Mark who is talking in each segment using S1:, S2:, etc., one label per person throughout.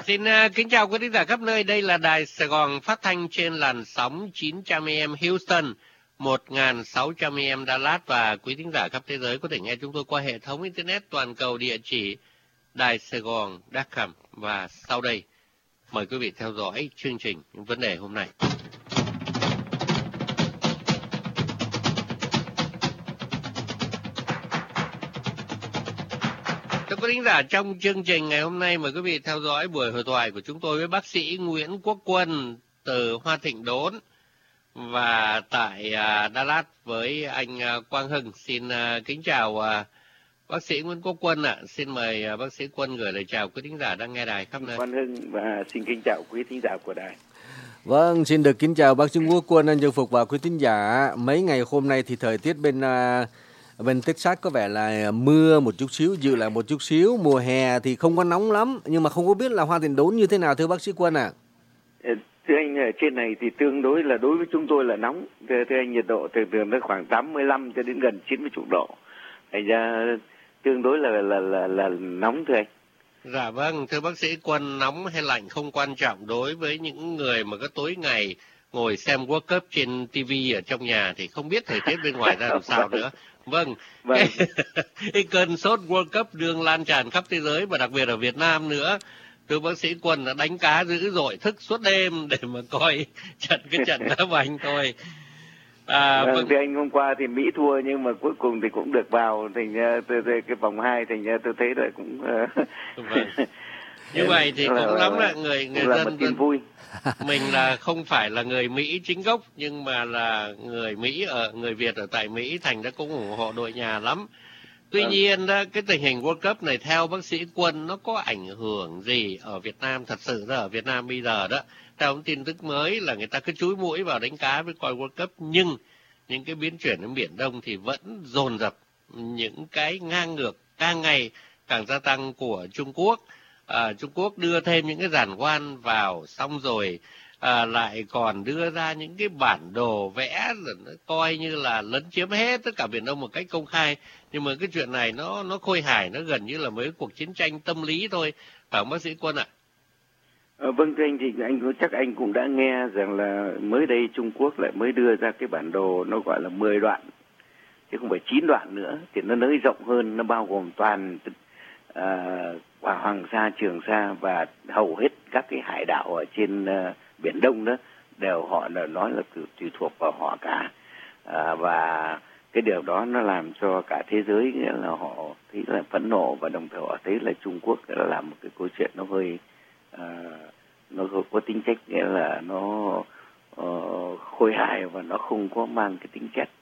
S1: Xin kính chào quý thính giả khắp nơi. Đây là Đài Sài Gòn phát thanh trên làn sóng 900 AM Houston, 1.600 AM Dallas và quý thính giả khắp thế giới có thể nghe chúng tôi qua hệ thống internet toàn cầu địa chỉ daisaigon.com. Và sau đây mời quý vị theo dõi chương trình những vấn đề hôm nay. Thưa quý thính giả, trong chương trình ngày hôm nay mời quý vị theo dõi buổi hội thoại của chúng tôi với bác sĩ Nguyễn Quốc Quân từ Hoa Thịnh Đốn và tại Dallas với anh Quang Hưng. Xin kính chào bác sĩ Nguyễn Quốc Quân ạ. Xin mời bác sĩ Quân gửi lời chào quý thính giả đang nghe đài khắp nơi.
S2: Quang Hưng và xin kính chào quý thính giả của đài.
S3: Vâng, xin được kính chào bác sĩ Quốc Quân, anh Dương Phục và quý thính giả. Mấy ngày hôm nay thì thời tiết bên Texas có vẻ là mưa một chút xíu, dịu lại một chút xíu. Mùa hè thì không có nóng lắm, nhưng mà không có biết là Hoa Thịnh Đốn như thế nào thưa bác sĩ Quân ạ?
S2: Thưa anh, ở trên này thì tương đối là đối với chúng tôi là nóng. Thưa anh, nhiệt độ thường nó khoảng 85 cho đến gần 90 độ. Thành ra tương đối là nóng thưa anh.
S1: Dạ vâng, thưa bác sĩ Quân, nóng hay lạnh không quan trọng đối với những người mà có tối ngày ngồi xem World Cup trên TV ở trong nhà thì không biết thời tiết bên ngoài ra làm sao nữa. Vâng. Cái cơn sốt World Cup đương lan tràn khắp thế giới và đặc biệt ở Việt Nam nữa. Thưa bác sĩ Quân đã đánh cá dữ dội, thức suốt đêm để mà coi cái trận đá banh thôi.
S2: Vâng. Thì anh hôm qua thì Mỹ thua nhưng mà cuối cùng thì cũng được vào thành cái vòng 2, thành ra tôi thấy là cũng
S1: vâng. Như vậy thì cũng lắm là người dân
S2: vui.
S1: Mình là không phải là người Mỹ chính gốc nhưng mà là người Việt ở tại Mỹ, thành ra cũng ủng hộ đội nhà lắm. Tuy nhiên đó, cái tình hình World Cup này theo bác sĩ Quân nó có ảnh hưởng gì ở Việt Nam? Thật sự ra ở Việt Nam bây giờ đó, theo tin tức mới là người ta cứ chúi mũi vào đánh cá với coi World Cup, nhưng những cái biến chuyển ở Biển Đông thì vẫn dồn dập những cái ngang ngược càng ngày càng gia tăng của Trung Quốc. Trung Quốc đưa thêm những cái giàn khoan vào, xong rồi lại còn đưa ra những cái bản đồ vẽ rồi coi như là lấn chiếm hết tất cả Biển Đông một cách công khai. Nhưng mà cái chuyện này nó khôi hài, nó gần như là mấy cuộc chiến tranh tâm lý thôi, phải không bác sĩ Quân ạ?
S2: Vâng thưa anh, thì chắc anh cũng đã nghe rằng là mới đây Trung Quốc lại mới đưa ra cái bản đồ nó gọi là 10 đoạn chứ không phải 9 đoạn nữa, thì nó nới rộng hơn, nó bao gồm toàn Hoàng Sa, Trường Sa và hầu hết các cái hải đảo ở trên Biển Đông đó đều họ nói là tùy thuộc vào họ cả. Và cái điều đó nó làm cho cả thế giới nghĩa là họ thấy là phẫn nộ, và đồng thời họ thấy là Trung Quốc đã làm một cái câu chuyện nó hơi nó có tính chất nghĩa là nó khôi hài và nó không có mang cái tính chất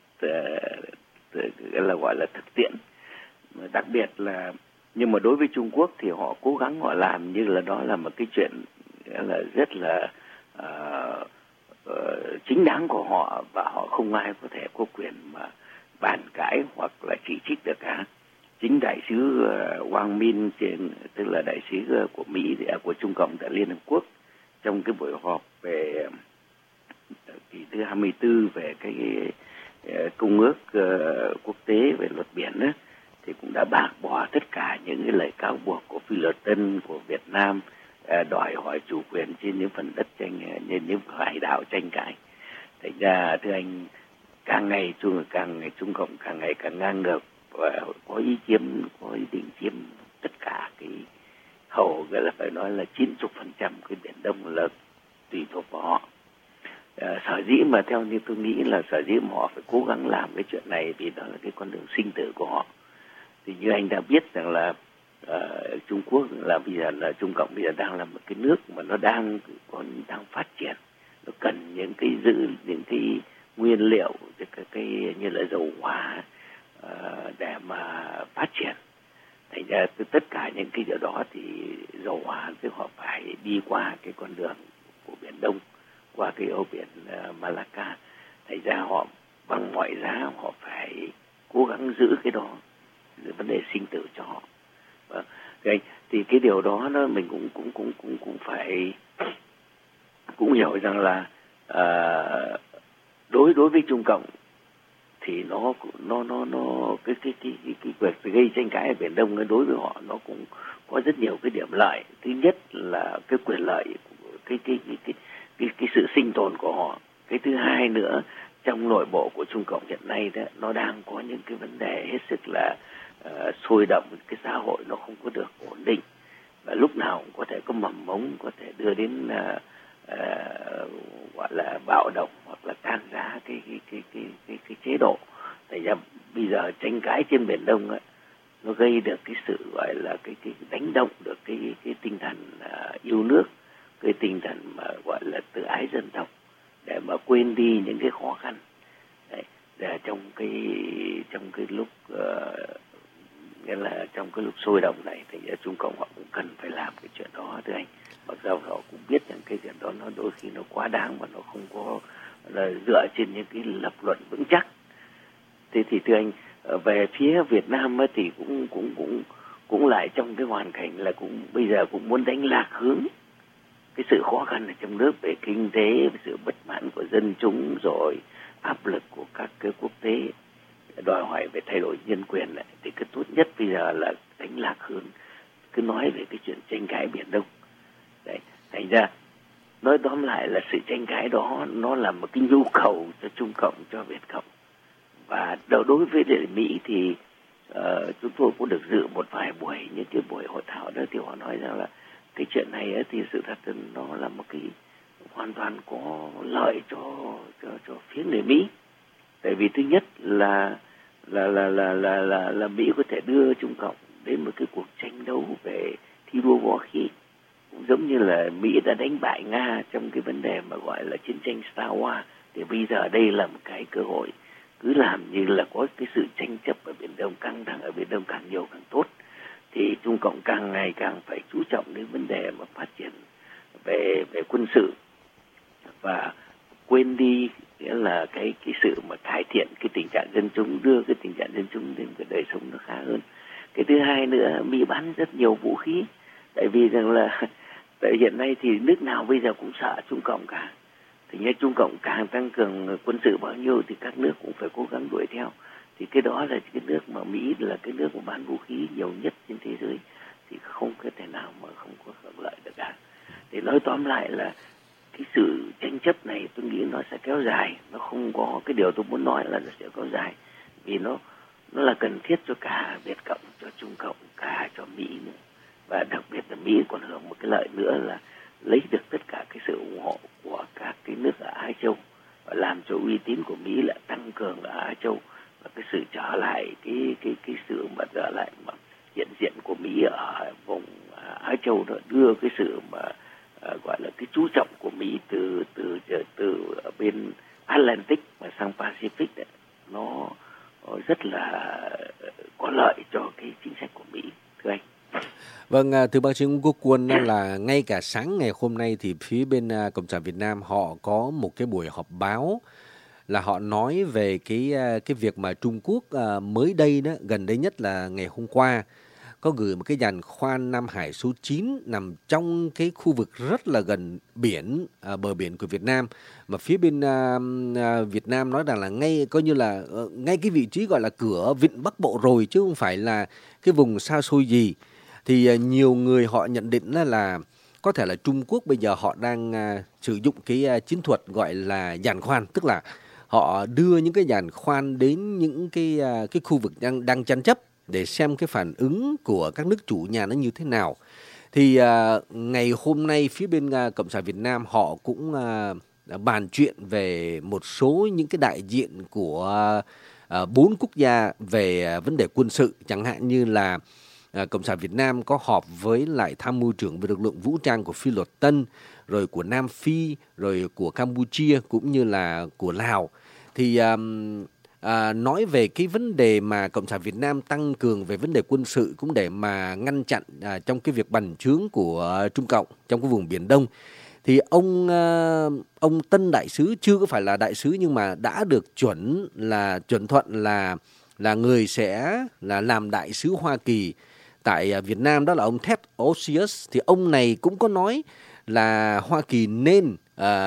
S2: là gọi là thực tiễn. Đặc biệt là nhưng mà đối với Trung Quốc thì họ cố gắng họ làm như là đó là một cái chuyện là rất là chính đáng của họ, và họ không ai có thể có quyền mà bàn cãi hoặc là chỉ trích được cả. Chính đại sứ Wang Min, tức là đại sứ của Mỹ của Trung Cộng tại Liên Hợp Quốc, trong cái buổi họp về kỳ thứ 24 về cái công ước quốc tế về luật biển đó, thì cũng đã bác bỏ tất cả những cái lời cáo buộc của Phi Luật Tân, của Việt Nam đòi hỏi chủ quyền trên những phần đất những hải đảo tranh cãi. Thành ra thưa anh, càng ngày Trung Cộng càng ngày càng ngang ngược và có ý định chiếm tất cả cái hầu, gọi là phải nói là 90% cái Biển Đông là tùy thuộc vào họ. Sở dĩ mà theo như tôi nghĩ là sở dĩ mà họ phải cố gắng làm cái chuyện này vì đó là cái con đường sinh tử của họ. Thì như anh đã biết rằng là Trung Quốc là bây giờ là Trung Cộng bây giờ đang là một cái nước mà nó đang phát triển, nó cần những cái nguyên liệu, cái như là dầu hỏa để mà phát triển. Thành ra tất cả những cái điều đó thì dầu hỏa thì họ phải đi qua cái con đường của Biển Đông, qua cái eo biển Malacca. Thành ra họ bằng mọi giá họ phải cố gắng giữ cái đó, vấn đề sinh tử cho họ. Thì cái điều đó nó mình cũng phải hiểu rằng là đối với Trung Cộng thì nó cái việc gây tranh cãi ở Biển Đông đối với họ nó cũng có rất nhiều cái điểm lợi. Thứ nhất là cái quyền lợi, cái sự sinh tồn của họ. Cái thứ hai nữa, trong nội bộ của Trung Cộng hiện nay đó, nó đang có những cái vấn đề hết sức là sôi động, cái xã hội nó không có được ổn định và lúc nào cũng có thể có mầm mống có thể đưa đến gọi là bạo động hoặc là tan rã cái chế độ. Tại ra bây giờ tranh cãi trên Biển Đông ấy, nó gây được cái sự gọi là cái đánh động được cái tinh thần yêu nước, cái tinh thần mà gọi là tự ái dân tộc để mà quên đi những cái khó khăn. Đấy, để trong cái lúc nghĩa là trong cái lúc sôi động này thì Trung Cộng họ cũng cần phải làm cái chuyện đó thưa anh. Mặc dù họ cũng biết rằng cái chuyện đó nó đôi khi nó quá đáng và nó không có là dựa trên những cái lập luận vững chắc. Thế thì thưa anh, về phía Việt Nam ấy thì cũng lại trong cái hoàn cảnh là cũng bây giờ cũng muốn đánh lạc hướng cái sự khó khăn ở trong nước về kinh tế, về sự bất mãn của dân chúng, rồi áp lực của các cái quốc tế đòi hỏi về thay đổi nhân quyền này, thì cái tốt nhất bây giờ là đánh lạc hướng, cứ nói về cái chuyện tranh cãi Biển Đông. Đấy, thành ra nói tóm lại là sự tranh cãi đó nó là một cái nhu cầu cho Trung Cộng, cho Việt Cộng. Và đối với Mỹ thì chúng tôi cũng được dự một vài buổi, những cái buổi hội thảo đó thì họ nói rằng là cái chuyện này ấy, thì sự thật nó là một cái hoàn toàn có lợi cho phía người Mỹ. Tại vì thứ nhất là Mỹ có thể đưa Trung Cộng đến một cái cuộc tranh đấu về thi đua võ khí, cũng giống như là Mỹ đã đánh bại Nga trong cái vấn đề mà gọi là chiến tranh Star Wars. Thì bây giờ đây là một cái cơ hội, cứ làm như là có cái sự tranh chấp ở Biển Đông, căng thẳng ở Biển Đông càng nhiều càng tốt, thì Trung Cộng càng ngày càng phải chú trọng đến vấn đề mà phát triển về quân sự và quên đi nghĩa là cái sự mà cải thiện cái tình trạng dân chúng, đưa cái tình trạng dân chúng đến cái đời sống nó khá hơn. Cái thứ hai nữa, Mỹ bán rất nhiều vũ khí, tại vì rằng là hiện nay thì nước nào bây giờ cũng sợ Trung Cộng cả. Thì như Trung Cộng càng tăng cường quân sự bao nhiêu thì các nước cũng phải cố gắng đuổi theo. Thì cái đó là cái nước mà Mỹ là cái nước mà bán vũ khí nhiều nhất trên thế giới, thì không có thể nào mà không có hưởng lợi được cả. Thì nói tóm lại là cái sự tranh chấp này tôi nghĩ nó sẽ kéo dài, nó không có cái điều tôi muốn nói là nó sẽ kéo dài, vì nó là cần thiết cho cả Việt Cộng, cho Trung Cộng, cả cho Mỹ nữa. Và đặc biệt là Mỹ còn hưởng một cái lợi nữa là lấy được tất cả cái sự ủng hộ của các cái nước ở Á Châu và làm cho uy tín của Mỹ lại tăng cường ở Á Châu, và cái sự trở lại cái sự mà trở lại mà hiện diện của Mỹ ở vùng Á Châu đó, đưa cái sự mà gọi là cái chú trọng của Mỹ từ ở bên Atlantic mà sang Pacific đấy, nó rất là có lợi cho cái chính sách của Mỹ, thưa anh.
S3: Vâng, thưa bác sĩ Quốc Quân, là ngay cả sáng ngày hôm nay thì phía bên Cộng sản Việt Nam họ có một cái buổi họp báo, là họ nói về cái việc mà Trung Quốc mới đây đó, gần đây nhất là ngày hôm qua, có gửi một cái giàn khoan Nam Hải số 9 nằm trong cái khu vực rất là gần biển, bờ biển của Việt Nam, mà phía bên Việt Nam nói rằng là ngay coi như là ngay cái vị trí gọi là cửa vịnh Bắc Bộ rồi, chứ không phải là cái vùng xa xôi gì. Thì nhiều người họ nhận định là có thể là Trung Quốc bây giờ họ đang sử dụng cái chiến thuật gọi là giàn khoan, tức là họ đưa những cái giàn khoan đến những cái khu vực đang tranh chấp để xem cái phản ứng của các nước chủ nhà nó như thế nào. Thì ngày hôm nay phía bên Cộng sản Việt Nam họ cũng bàn chuyện về một số những cái đại diện của 4 quốc gia về vấn đề quân sự, chẳng hạn như là Cộng sản Việt Nam có họp với lại tham mưu trưởng về lực lượng vũ trang của Phi Luật Tân, rồi của Nam Phi, rồi của Campuchia cũng như là của Lào. Thì nói về cái vấn đề mà Cộng sản Việt Nam tăng cường về vấn đề quân sự cũng để mà ngăn chặn trong cái việc bành trướng của Trung Cộng trong cái vùng Biển Đông. Thì ông Tân đại sứ, chưa có phải là đại sứ nhưng mà đã được chuẩn thuận là người sẽ là làm đại sứ Hoa Kỳ tại Việt Nam, đó là ông Ted Osius. Thì ông này cũng có nói là Hoa Kỳ nên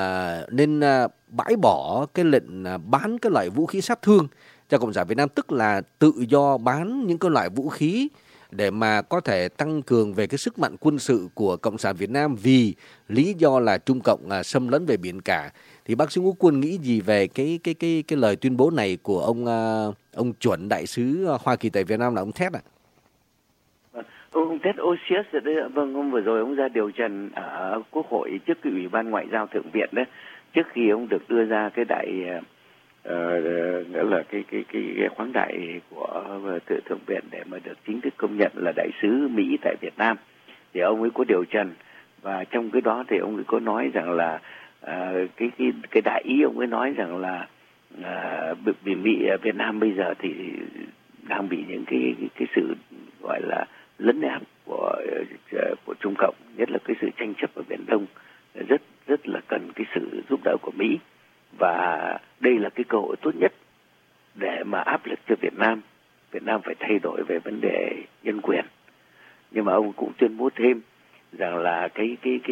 S3: bãi bỏ cái lệnh bán cái loại vũ khí sát thương cho Cộng sản Việt Nam, tức là tự do bán những cái loại vũ khí để mà có thể tăng cường về cái sức mạnh quân sự của Cộng sản Việt Nam vì lý do là Trung Cộng xâm lấn về biển cả. Thì bác sĩ Quốc Quân nghĩ gì về cái lời tuyên bố này của ông chuẩn đại sứ Hoa Kỳ tại Việt Nam là ông Ted ạ?
S2: Ông Ted Osius, vâng, hôm vừa rồi ông ra điều trần ở Quốc hội trước cái Ủy ban Ngoại giao Thượng viện đấy, trước khi ông được đưa ra cái đại nghĩa là cái khoáng đại của Thượng viện để mà được chính thức công nhận là đại sứ Mỹ tại Việt Nam, thì ông ấy có điều trần, và trong cái đó thì ông ấy có nói rằng là cái đại ý ông ấy nói rằng là vì Việt Nam bây giờ thì đang bị những cái sự gọi là lấn áp của Trung Cộng, nhất là cái sự tranh chấp ở Biển Đông, rất là cần cái sự giúp đỡ của Mỹ, và đây là cái cơ hội tốt nhất để mà áp lực cho Việt Nam phải thay đổi về vấn đề nhân quyền. Nhưng mà ông cũng tuyên bố thêm rằng là cái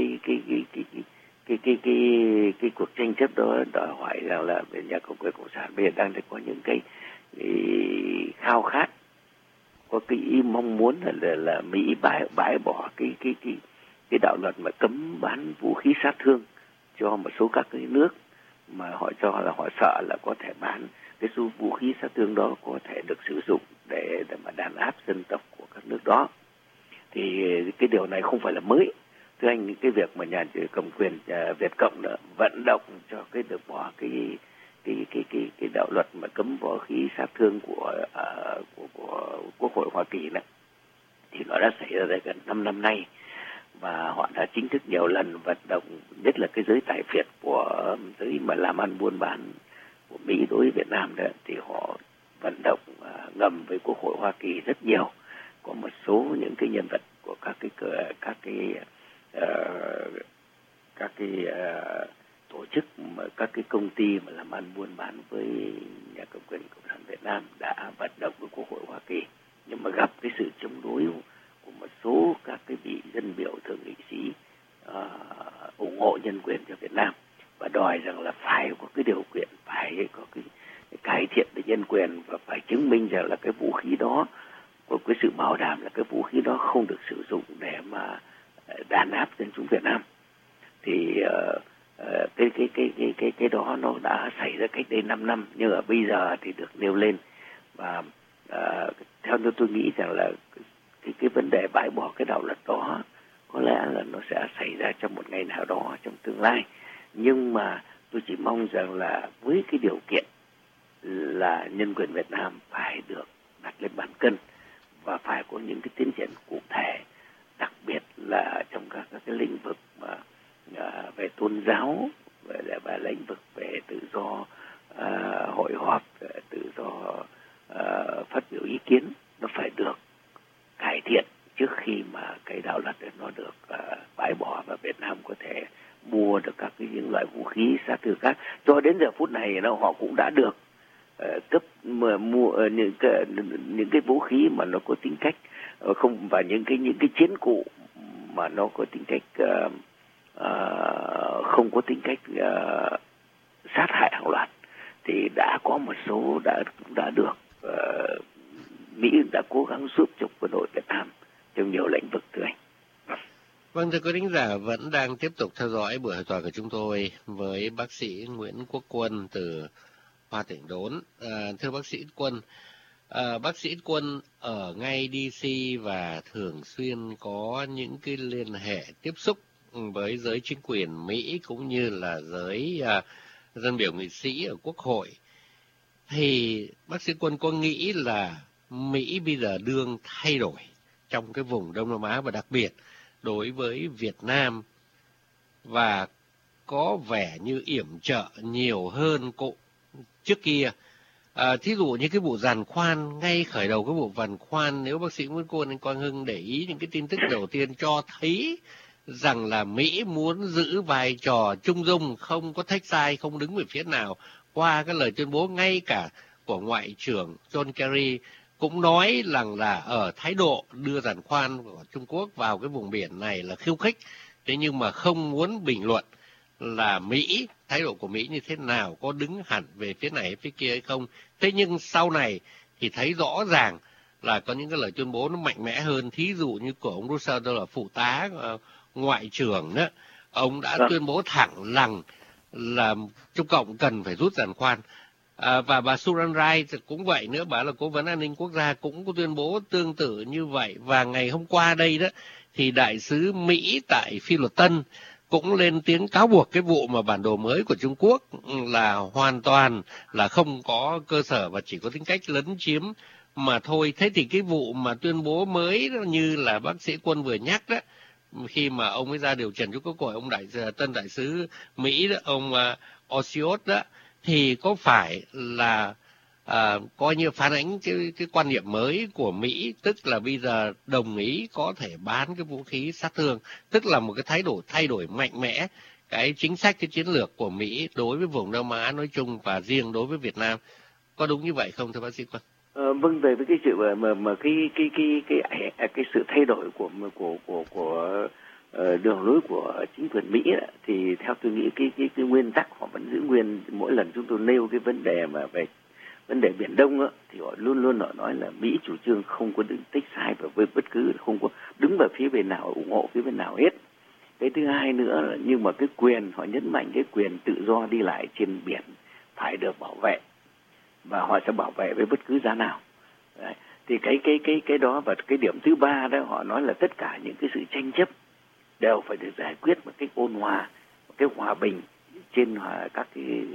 S2: cuộc tranh chấp đó đòi hỏi rằng là nhà cầm quyền cộng sản bây giờ đang có những cái khao khát, có cái ý mong muốn là Mỹ bãi bỏ cái đạo luật mà cấm bán vũ khí sát thương cho một số các cái nước mà họ cho là họ sợ là có thể bán cái số vũ khí sát thương đó có thể được sử dụng để mà đàn áp dân tộc của các nước đó. Thì cái điều này không phải là mới. Thưa anh, cái việc mà nhà cầm quyền Việt Cộng đã vận động cho cái được bỏ cái đạo luật mà cấm vũ khí sát thương của Quốc hội Hoa Kỳ này, thì nó đã xảy ra gần 5 năm nay, và họ đã chính thức nhiều lần vận động, nhất là cái giới tài phiệt của giới mà làm ăn buôn bán của Mỹ đối với Việt Nam đó, thì họ vận động ngầm với Quốc hội Hoa Kỳ rất nhiều. Có một số những cái nhân vật của các cái tổ chức mà các cái công ty mà làm ăn buôn bán với nhà cầm quyền cộng sản Việt Nam đã vận động với Quốc hội Hoa Kỳ, nhưng mà gặp cái sự chống đối của một số các cái vị dân biểu thượng nghị sĩ ủng hộ nhân quyền cho Việt Nam, và đòi rằng là phải có cái điều kiện, phải có cái cải thiện về nhân quyền, và phải chứng minh rằng là cái vũ khí đó, có cái sự bảo đảm là cái vũ khí đó không được sử dụng để mà đàn áp dân chúng Việt Nam. Thì cái đó nó đã xảy ra cách đây 5 năm, nhưng mà bây giờ thì được nêu lên, và theo tôi nghĩ rằng là cái vấn đề bãi bỏ cái đạo luật đó có lẽ là nó sẽ xảy ra trong một ngày nào đó trong tương lai. Nhưng mà tôi chỉ mong rằng là với cái điều kiện là nhân quyền Việt Nam phải được đặt lên bàn cân, và phải có những cái tiến triển cụ thể, đặc biệt là trong các cái lĩnh vực mà về tôn giáo, và lĩnh vực về tự do hội họp, tự do phát biểu ý kiến, nó phải được cải thiện trước khi mà cái đạo luật nó được bãi bỏ, và Việt Nam có thể mua được các những loại vũ khí sát thương khác. Cho đến giờ phút này họ cũng đã được cấp mua những cái vũ khí mà nó có tính cách không, và những cái chiến cụ mà nó có tính cách không có tính cách sát hại hàng loạt, thì đã có một số đã được Mỹ đã cố gắng giúp cho quân đội Việt Nam trong nhiều lĩnh vực, thưa anh.
S1: Vâng, thưa quý thính giả, vẫn đang tiếp tục theo dõi buổi hội thoại của chúng tôi với bác sĩ Nguyễn Quốc Quân từ Hoa Tỉnh Đốn. Thưa bác sĩ Quân, bác sĩ Quân ở ngay DC và thường xuyên có những cái liên hệ tiếp xúc với giới chính quyền Mỹ cũng như là giới dân biểu nghị sĩ ở Quốc hội. Thì bác sĩ Quân có nghĩ là Mỹ bây giờ đương thay đổi trong cái vùng Đông Nam Á, và đặc biệt đối với Việt Nam, và có vẻ như yểm trợ nhiều hơn trước kia? Thí dụ như cái vụ giàn khoan, ngay khởi đầu cái vụ giàn khoan, nếu bác sĩ Nguyễn Quân, anh Quang Hưng để ý những cái tin tức đầu tiên cho thấy rằng là Mỹ muốn giữ vai trò trung dung, không có take side, không đứng về phía nào, qua cái lời tuyên bố ngay cả của Ngoại trưởng John Kerry cũng nói rằng là ở thái độ đưa giàn khoan của Trung Quốc vào cái vùng biển này là khiêu khích. Thế nhưng mà không muốn bình luận là Mỹ, thái độ của Mỹ như thế nào, có đứng hẳn về phía này phía kia hay không. Thế nhưng sau này thì thấy rõ ràng là có những cái lời tuyên bố nó mạnh mẽ hơn. Thí dụ như của ông Russell, là phụ tá ngoại trưởng đó, ông đã tuyên bố thẳng rằng là Trung Cộng cần phải rút giàn khoan. Và bà Susan Rice cũng vậy nữa, bà là cố vấn an ninh quốc gia, cũng có tuyên bố tương tự như vậy. Và ngày hôm qua đây đó thì đại sứ Mỹ tại Phi Luật Tân cũng lên tiếng cáo buộc cái vụ mà bản đồ mới của Trung Quốc là hoàn toàn là không có cơ sở và chỉ có tính cách lấn chiếm mà thôi. Thế thì cái vụ mà tuyên bố mới như là bác sĩ Quân vừa nhắc đó, khi mà ông ấy ra điều trần trước Quốc hội, ông tân đại sứ Mỹ đó, ông Osiot đó, thì có phải là coi như phản ánh cái quan niệm mới của Mỹ, tức là bây giờ đồng ý có thể bán cái vũ khí sát thương, tức là một cái thay đổi mạnh mẽ cái chính sách, cái chiến lược của Mỹ đối với vùng Đông Á nói chung và riêng đối với Việt Nam. Có đúng như vậy không thưa bác sĩ Quân?
S2: Vâng, về với cái sự mà cái sự thay đổi của đường lối của chính quyền Mỹ đó, thì theo tôi nghĩ cái nguyên tắc họ vẫn giữ nguyên. Mỗi lần chúng tôi nêu cái vấn đề mà về vấn đề Biển Đông đó, thì họ luôn luôn nói là Mỹ chủ trương không có đứng tích sai với bất cứ, không có đứng vào phía bên nào, ủng hộ phía bên nào hết. Cái thứ hai nữa là nhưng mà cái quyền, họ nhấn mạnh cái quyền tự do đi lại trên biển phải được bảo vệ, và họ sẽ bảo vệ với bất cứ giá nào. Đấy. Thì cái đó, và cái điểm thứ ba đó, họ nói là tất cả những cái sự tranh chấp đều phải được giải quyết một cách ôn hòa, một cách hòa bình trên các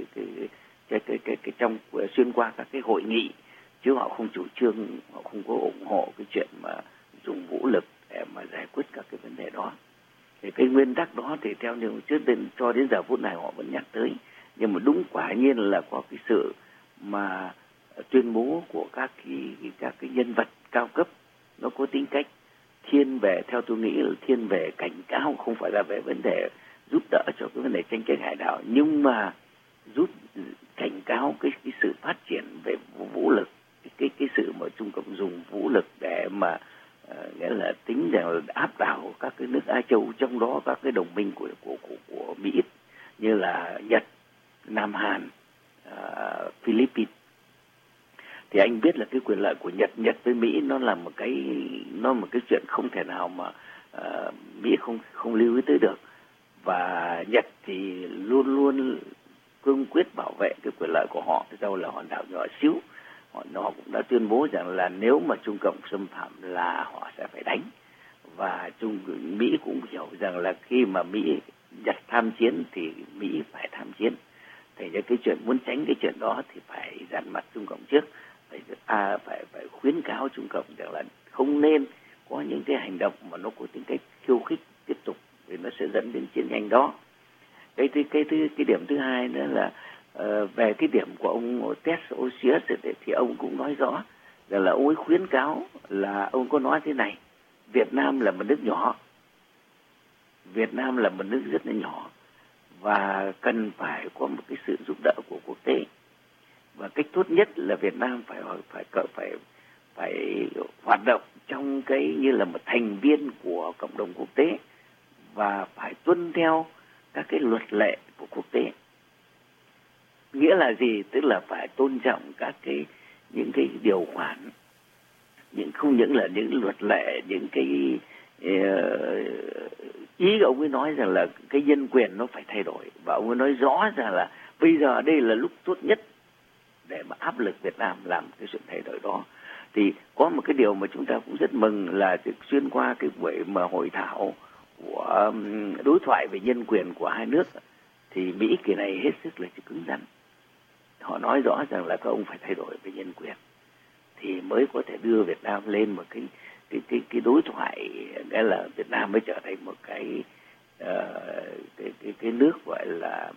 S2: cái trong xuyên qua các cái hội nghị, chứ họ không chủ trương, họ không có ủng hộ cái chuyện mà dùng vũ lực để mà giải quyết các cái vấn đề đó. Thì cái nguyên tắc đó thì theo như trước cho đến giờ phút này họ vẫn nhắc tới, nhưng mà đúng quả nhiên là có cái sự mà tuyên bố của các cái nhân vật cao cấp, nó có tính cách thiên về, theo tôi nghĩ là thiên về cảnh cáo, không phải là về vấn đề giúp đỡ cho cái vấn đề tranh chấp hải đảo, nhưng mà giúp cảnh cáo cái sự phát triển về vũ lực, cái sự mà Trung Cộng dùng vũ lực để mà nghĩa là tính rằng là áp đảo các cái nước Á Châu, trong đó các cái đồng minh của Mỹ như là Nhật, Nam Hàn, Philippines. Thì anh biết là cái quyền lợi của Nhật với Mỹ nó là một cái chuyện không thể nào mà Mỹ không lưu ý tới được. Và Nhật thì luôn luôn cương quyết bảo vệ cái quyền lợi của họ, dầu là hòn đảo nhỏ xíu. Họ cũng đã tuyên bố rằng là nếu mà Trung Cộng xâm phạm là họ sẽ phải đánh. Và Mỹ cũng hiểu rằng là khi mà Nhật tham chiến thì Mỹ phải tham chiến. Thì cái chuyện muốn tránh cái chuyện đó thì phải dằn mặt Trung Cộng trước, phải khuyến cáo Trung Cộng rằng là không nên có những cái hành động mà nó có tính cách khiêu khích tiếp tục, vì nó sẽ dẫn đến chiến tranh đó. Cái điểm thứ hai nữa là về cái điểm của ông Ted Osius thì ông cũng nói rõ rằng là ông ấy khuyến cáo, là ông có nói thế này: Việt Nam là một nước nhỏ, Việt Nam là một nước rất là nhỏ và cần phải có một cái sự giúp đỡ của quốc tế, và cách tốt nhất là Việt Nam phải hoạt động trong cái như là một thành viên của cộng đồng quốc tế và phải tuân theo các cái luật lệ của quốc tế. Nghĩa là gì? Tức là phải tôn trọng những cái điều khoản, không những là những luật lệ, những cái ý ông ấy nói rằng là cái nhân quyền nó phải thay đổi, và ông ấy nói rõ rằng là bây giờ đây là lúc tốt nhất để mà áp lực Việt Nam làm cái sự thay đổi đó. Thì có một cái điều mà chúng ta cũng rất mừng là xuyên qua cái buổi mà hội thảo của đối thoại về nhân quyền của hai nước, thì Mỹ kỳ này hết sức là cứng rắn. Họ nói rõ rằng là các ông phải thay đổi về nhân quyền thì mới có thể đưa Việt Nam lên một cái đối thoại, nghĩa là Việt Nam mới trở thành một cái nước gọi là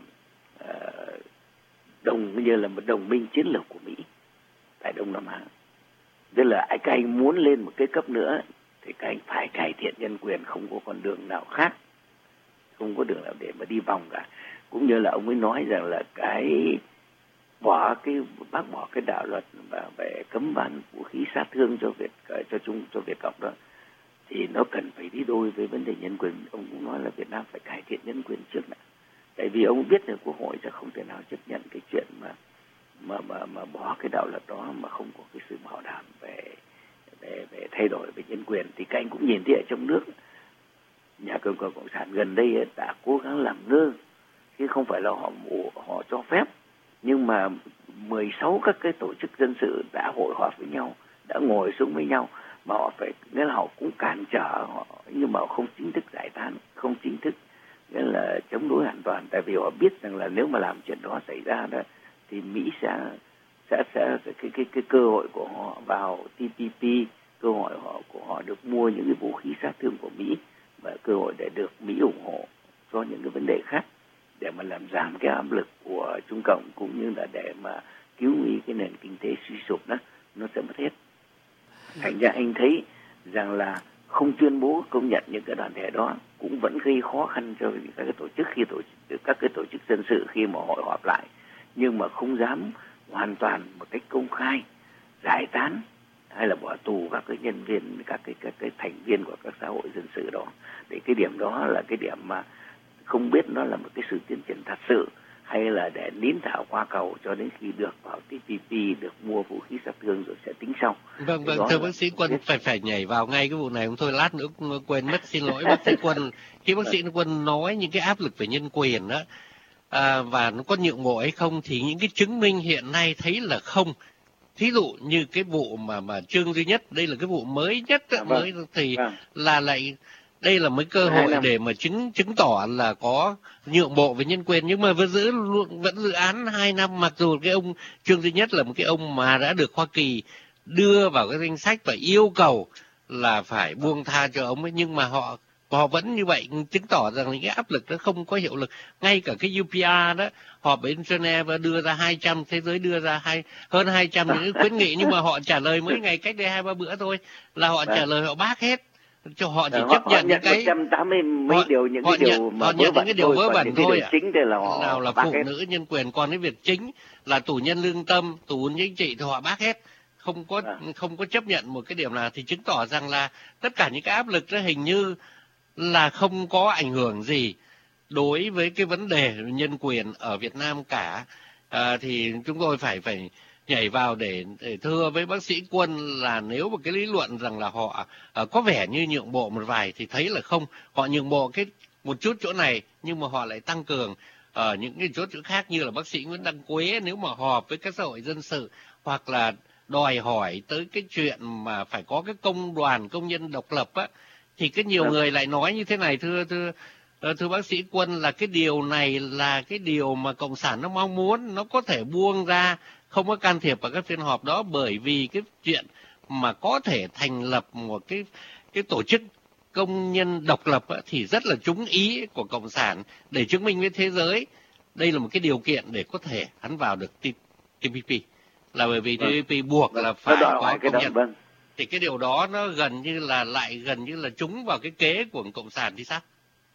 S2: như là một đồng minh chiến lược của Mỹ tại Đông Nam Á. Tức là các anh muốn lên một cái cấp nữa thì các anh phải cải thiện nhân quyền, không có con đường nào khác, không có đường nào để mà đi vòng cả. Cũng như là ông ấy nói rằng là bác bỏ cái đạo luật về cấm bán vũ khí sát thương cho Việt Cộng đó, thì nó cần phải đi đôi với vấn đề nhân quyền. Ông cũng nói là Việt Nam phải cải thiện nhân quyền trước đã, tại vì ông biết là Quốc hội sẽ không thể nào chấp nhận cái chuyện mà bỏ cái đạo luật đó mà không có cái sự bảo đảm về thay đổi về nhân quyền. Thì các anh cũng nhìn thấy ở trong nước, nhà cầm quyền cộng sản gần đây đã cố gắng làm ngơ, chứ không phải là họ cho phép, nhưng mà 16 các cái tổ chức dân sự đã hội họp với nhau, đã ngồi xuống với nhau, mà họ phải, nghĩa là họ cũng cản trở họ, nhưng mà không chính thức giải tán, không chính thức nghĩa là chống đối hoàn toàn, tại vì họ biết rằng là nếu mà làm chuyện đó xảy ra đó thì Mỹ sẽ cái cơ hội của họ vào TPP, cơ hội của họ được mua những cái vũ khí sát thương của Mỹ, và cơ hội để được Mỹ ủng hộ cho những cái vấn đề khác, để mà làm giảm cái áp lực của Trung Cộng, cũng như là để mà cứu nguy cái nền kinh tế suy sụp đó, nó sẽ mất hết. Thành ra anh thấy rằng là không tuyên bố công nhận những cái đoàn thể đó cũng vẫn gây khó khăn cho các cái tổ chức, các cái tổ chức dân sự khi mà hội họp lại, nhưng mà không dám hoàn toàn một cách công khai giải tán hay là bỏ tù các cái nhân viên, các cái thành viên của các xã hội dân sự đó. Để cái điểm đó là cái điểm mà không biết nó là một cái sự tiến triển thật sự, hay là để nín thảo qua cầu cho đến khi được vào TPP, được mua vũ khí sát thương rồi sẽ tính sau.
S1: Vâng, thưa bác sĩ Quân, phải nhảy vào ngay cái vụ này không thôi, lát nữa quên mất, xin lỗi bác sĩ Quân. Khi bác sĩ Quân nói những cái áp lực về nhân quyền đó, và nó có nhượng bộ hay không, thì những cái chứng minh hiện nay thấy là không. Thí dụ như cái vụ mà Trương Duy Nhất, đây là cái vụ mới nhất mới thì là lại đây là mấy cơ hội để mà chứng tỏ là có nhượng bộ về nhân quyền, nhưng mà vẫn giữ án 2 năm, mặc dù cái ông Trương Duy Nhất là một cái ông mà đã được Hoa Kỳ đưa vào cái danh sách và yêu cầu là phải buông tha cho ông ấy, nhưng mà họ vẫn như vậy, chứng tỏ rằng những cái áp lực nó không có hiệu lực. Ngay cả cái UPR đó, họp bên Geneva đưa ra 200, thế giới đưa ra hơn 200 những khuyến nghị, nhưng mà họ trả lời mấy ngày cách đây 2-3 bữa thôi là họ trả lời, họ bác hết, cho họ chỉ chấp nhận những cái
S2: 180 mấy điều, những cái điều mà
S1: nhận những cái điều vớ vẩn thôi ạ.
S2: Chính là họ
S1: nào là phụ nữ, nhân quyền, còn cái việc chính là tù nhân lương tâm, tù nhân chính trị thì họ bác hết, không có chấp nhận một cái điểm nào, thì chứng tỏ rằng là tất cả những cái áp lực đó hình như là không có ảnh hưởng gì đối với cái vấn đề nhân quyền ở Việt Nam cả. Thì chúng tôi phải nhảy vào để thưa với bác sĩ Quân là nếu mà cái lý luận rằng là họ có vẻ như nhượng bộ một vài thì thấy là không, họ nhượng bộ một chút chỗ này nhưng mà họ lại tăng cường ở những cái chỗ khác, như là bác sĩ Nguyễn Đăng Quế nếu mà họp với các xã hội dân sự hoặc là đòi hỏi tới cái chuyện mà phải có cái công đoàn công nhân độc lập á, thì cái nhiều người lại nói như thế này, thưa bác sĩ Quân, là cái điều này là cái điều mà Cộng sản nó mong muốn, nó có thể buông ra, không có can thiệp vào các phiên họp đó, bởi vì cái chuyện mà có thể thành lập một cái tổ chức công nhân độc lập á, thì rất là trúng ý của Cộng sản để chứng minh với thế giới đây là một cái điều kiện để có thể hắn vào được TPP, là bởi vì TPP buộc là phải có công nhận. Thì cái điều đó nó gần như là trúng vào cái kế của Cộng sản thì sao?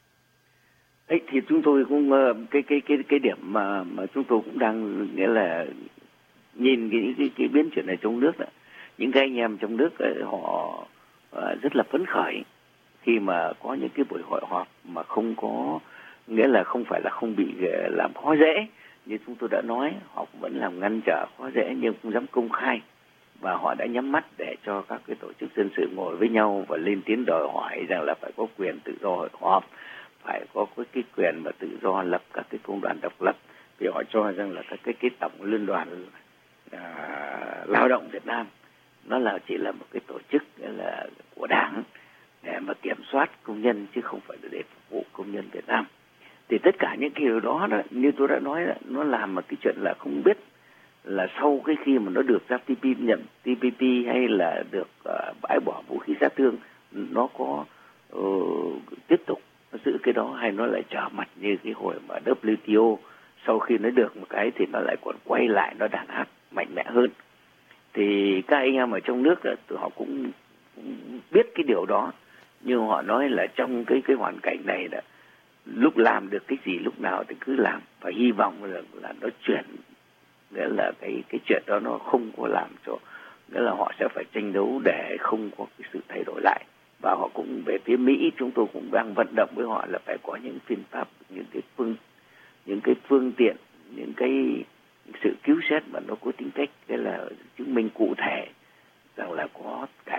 S2: Ấy thì chúng tôi cũng cái điểm mà chúng tôi cũng đang nghĩa là nhìn cái biến chuyển này trong nước đó, những cái anh em trong nước họ rất là phấn khởi khi mà có những cái buổi hội họp mà không có, nghĩa là không phải là không bị làm khó dễ như chúng tôi đã nói, họ vẫn làm ngăn trở khó dễ nhưng không dám công khai, và họ đã nhắm mắt để cho các cái tổ chức dân sự ngồi với nhau và lên tiếng đòi hỏi rằng là phải có quyền tự do hội họp, phải có cái quyền mà tự do lập các cái công đoàn độc lập, vì họ cho rằng là các cái tổng liên đoàn lao động Việt Nam nó là chỉ là một cái tổ chức là của Đảng để mà kiểm soát công nhân chứ không phải là để phục vụ công nhân Việt Nam. Thì tất cả những cái điều đó như tôi đã nói đó, nó làm một cái chuyện là không biết là sau cái khi mà nó được ra nhận TPP hay là được bãi bỏ vũ khí sát thương, nó có tiếp tục nó giữ cái đó hay nó lại trở mặt như cái hồi mà WTO sau khi nó được một cái thì nó lại còn quay lại nó đàn áp mạnh mẽ hơn. Thì các anh em ở trong nước họ cũng biết cái điều đó, nhưng họ nói là trong cái hoàn cảnh này là lúc làm được cái gì lúc nào thì cứ làm, và hy vọng là nó chuyển, nghĩa là cái chuyện đó nó không có làm cho, nghĩa là họ sẽ phải tranh đấu để không có cái sự thay đổi lại. Và họ cũng về phía Mỹ chúng tôi cũng đang vận động với họ là phải có những phiên pháp, những cái phương tiện, những cái sự cứu xét mà nó có tính cách, cái là chứng minh cụ thể rằng là có cải thiện nhân quyền.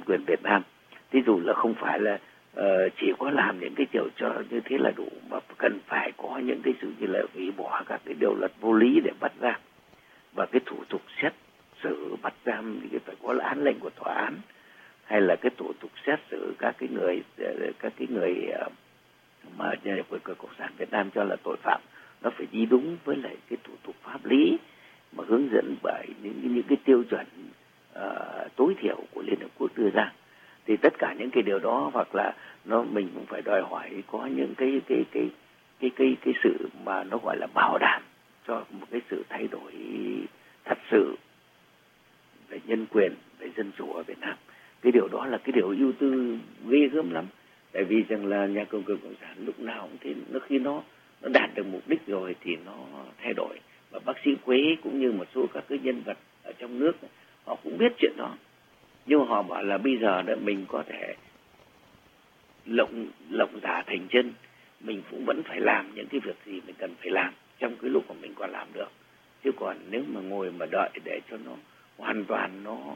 S2: quyền Việt Nam. Ví dụ là không phải là chỉ có làm những cái điều cho như thế là đủ, mà cần phải có những cái sự như là hủy bỏ các cái điều luật vô lý để bắt giam, và cái thủ tục xét xử bắt giam thì phải có án lệnh của tòa án, hay là cái thủ tục xét xử các cái người mà của Cộng sản Việt Nam cho là tội phạm, nó phải đi đúng với lại cái thủ tục pháp lý mà hướng dẫn bởi những cái tiêu chuẩn tối thiểu của Liên Hợp Quốc đưa ra. Thì tất cả những cái điều đó, hoặc là mình cũng phải đòi hỏi có những cái sự mà nó gọi là bảo đảm cho một cái sự thay đổi thật sự về nhân quyền, về dân chủ ở Việt Nam. Cái điều đó là cái điều ưu tư ghê gớm lắm. Tại vì rằng là nhà cầm quyền Cộng sản lúc nào cũng thế, khi nó đạt được mục đích rồi thì nó thay đổi. Và bác sĩ Quế cũng như một số các cái nhân vật ở trong nước họ cũng biết chuyện đó, nhưng họ bảo là bây giờ đó mình có thể lộng giả thành chân, mình cũng vẫn phải làm những cái việc gì mình cần phải làm trong cái lúc mà mình còn làm được. Chứ còn nếu mà ngồi mà đợi để cho nó hoàn toàn nó